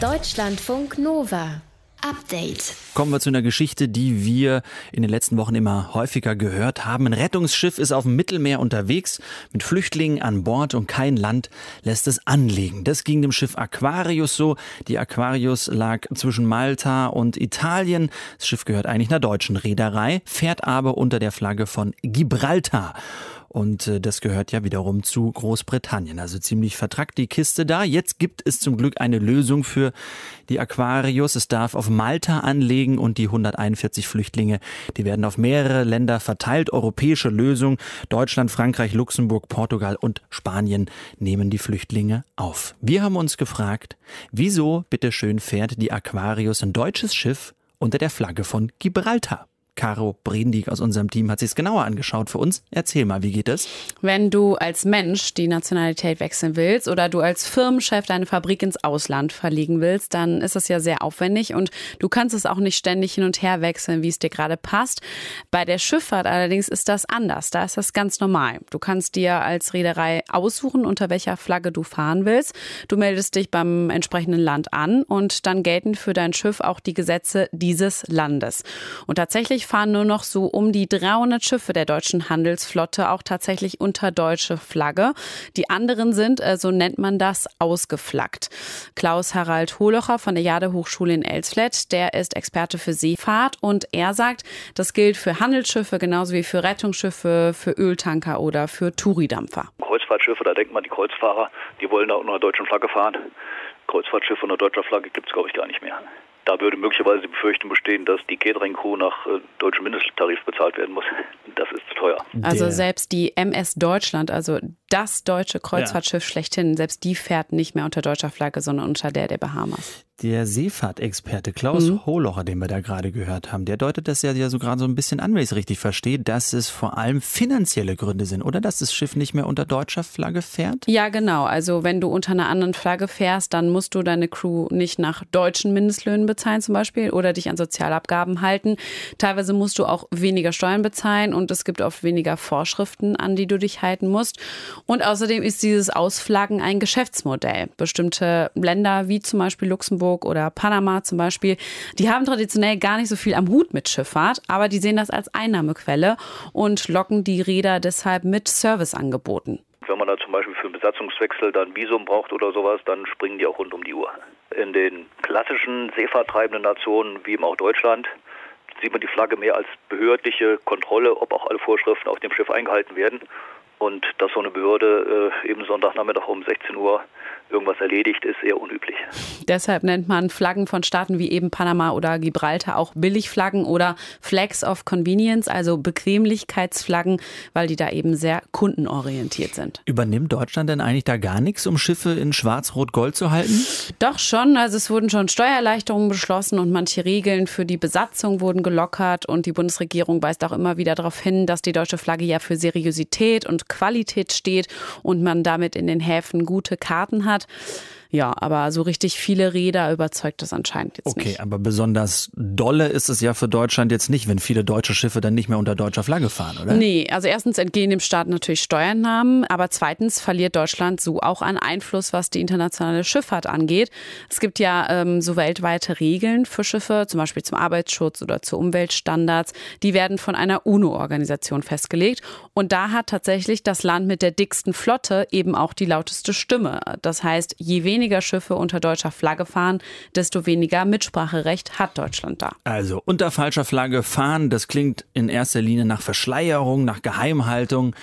Deutschlandfunk Nova. Update. Kommen wir zu einer Geschichte, die wir in den letzten Wochen immer häufiger gehört haben. Ein Rettungsschiff ist auf dem Mittelmeer unterwegs mit Flüchtlingen an Bord und kein Land lässt es anlegen. Das ging dem Schiff Aquarius so. Die Aquarius lag zwischen Malta und Italien. Das Schiff gehört eigentlich einer deutschen Reederei, fährt aber unter der Flagge von Gibraltar. Und das gehört ja wiederum zu Großbritannien. Also ziemlich vertrackt die Kiste da. Jetzt gibt es zum Glück eine Lösung für die Aquarius. Es darf auf Malta anlegen und die 141 Flüchtlinge, die werden auf mehrere Länder verteilt. Europäische Lösung. Deutschland, Frankreich, Luxemburg, Portugal und Spanien nehmen die Flüchtlinge auf. Wir haben uns gefragt, wieso bitteschön fährt die Aquarius, ein deutsches Schiff, unter der Flagge von Gibraltar? Caro Bredendiek aus unserem Team hat sich es genauer angeschaut für uns. Erzähl mal, wie geht es? Wenn du als Mensch die Nationalität wechseln willst oder du als Firmenchef deine Fabrik ins Ausland verlegen willst, dann ist das ja sehr aufwendig und du kannst es auch nicht ständig hin und her wechseln, wie es dir gerade passt. Bei der Schifffahrt allerdings ist das anders. Da ist das ganz normal. Du kannst dir als Reederei aussuchen, unter welcher Flagge du fahren willst. Du meldest dich beim entsprechenden Land an und dann gelten für dein Schiff auch die Gesetze dieses Landes. Und tatsächlich fahren nur noch so um die 300 Schiffe der deutschen Handelsflotte auch tatsächlich unter deutsche Flagge. Die anderen sind, so nennt man das, ausgeflaggt. Klaus-Harald Holocher von der Jade-Hochschule in Elsfleth, der ist Experte für Seefahrt und er sagt, das gilt für Handelsschiffe genauso wie für Rettungsschiffe, für Öltanker oder für Touridampfer. Kreuzfahrtschiffe, da denkt man, die Kreuzfahrer, die wollen da unter einer deutschen Flagge fahren. Kreuzfahrtschiffe unter deutscher Flagge gibt es, glaube ich, gar nicht mehr. Da würde möglicherweise die Befürchtung bestehen, dass die Catering-Crew nach deutschem Mindesttarif bezahlt werden muss. Das ist zu teuer. Also selbst die MS Deutschland, also das deutsche Kreuzfahrtschiff schlechthin, selbst die fährt nicht mehr unter deutscher Flagge, sondern unter der Bahamas. Der Seefahrtexperte Klaus Holocher, den wir da gerade gehört haben, der deutet das ja so gerade so ein bisschen an, wenn ich es richtig verstehe, dass es vor allem finanzielle Gründe sind, oder? Dass das Schiff nicht mehr unter deutscher Flagge fährt? Ja, genau. Also wenn du unter einer anderen Flagge fährst, dann musst du deine Crew nicht nach deutschen Mindestlöhnen bezahlen zum Beispiel oder dich an Sozialabgaben halten. Teilweise musst du auch weniger Steuern bezahlen und es gibt oft weniger Vorschriften, an die du dich halten musst. Und außerdem ist dieses Ausflaggen ein Geschäftsmodell. Bestimmte Länder wie zum Beispiel Luxemburg oder Panama zum Beispiel, die haben traditionell gar nicht so viel am Hut mit Schifffahrt, aber die sehen das als Einnahmequelle und locken die Reeder deshalb mit Serviceangeboten. Wenn man da zum Beispiel für einen Besatzungswechsel dann Visum braucht oder sowas, dann springen die auch rund um die Uhr. In den klassischen seefahrttreibenden Nationen, wie eben auch Deutschland, sieht man die Flagge mehr als behördliche Kontrolle, ob auch alle Vorschriften auf dem Schiff eingehalten werden. Und dass so eine Behörde eben Sonntagnachmittag um 16 Uhr irgendwas erledigt, ist eher unüblich. Deshalb nennt man Flaggen von Staaten wie eben Panama oder Gibraltar auch Billigflaggen oder Flags of Convenience, also Bequemlichkeitsflaggen, weil die da eben sehr kundenorientiert sind. Übernimmt Deutschland denn eigentlich da gar nichts, um Schiffe in Schwarz-Rot-Gold zu halten? Doch schon, also es wurden schon Steuererleichterungen beschlossen und manche Regeln für die Besatzung wurden gelockert und die Bundesregierung weist auch immer wieder darauf hin, dass die deutsche Flagge ja für Seriosität und Qualität steht und man damit in den Häfen gute Karten hat. Ja, aber so richtig viele Reeder überzeugt das anscheinend jetzt nicht. Okay, aber besonders dolle ist es ja für Deutschland jetzt nicht, wenn viele deutsche Schiffe dann nicht mehr unter deutscher Flagge fahren, oder? Nee, also erstens entgehen dem Staat natürlich Steuereinnahmen, aber zweitens verliert Deutschland so auch an Einfluss, was die internationale Schifffahrt angeht. Es gibt ja so weltweite Regeln für Schiffe, zum Beispiel zum Arbeitsschutz oder zu Umweltstandards. Die werden von einer UNO-Organisation festgelegt und da hat tatsächlich das Land mit der dicksten Flotte eben auch die lauteste Stimme. Das heißt, je weniger Schiffe unter deutscher Flagge fahren, desto weniger Mitspracherecht hat Deutschland da. Also unter falscher Flagge fahren, das klingt in erster Linie nach Verschleierung, nach Geheimhaltung.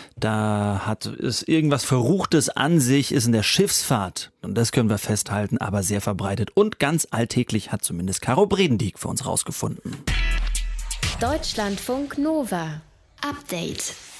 Da hat es irgendwas Verruchtes an sich, ist in der Schiffsfahrt. Und das können wir festhalten, aber sehr verbreitet und ganz alltäglich, hat zumindest Caro Bredendiek für uns rausgefunden. Deutschlandfunk Nova. Update.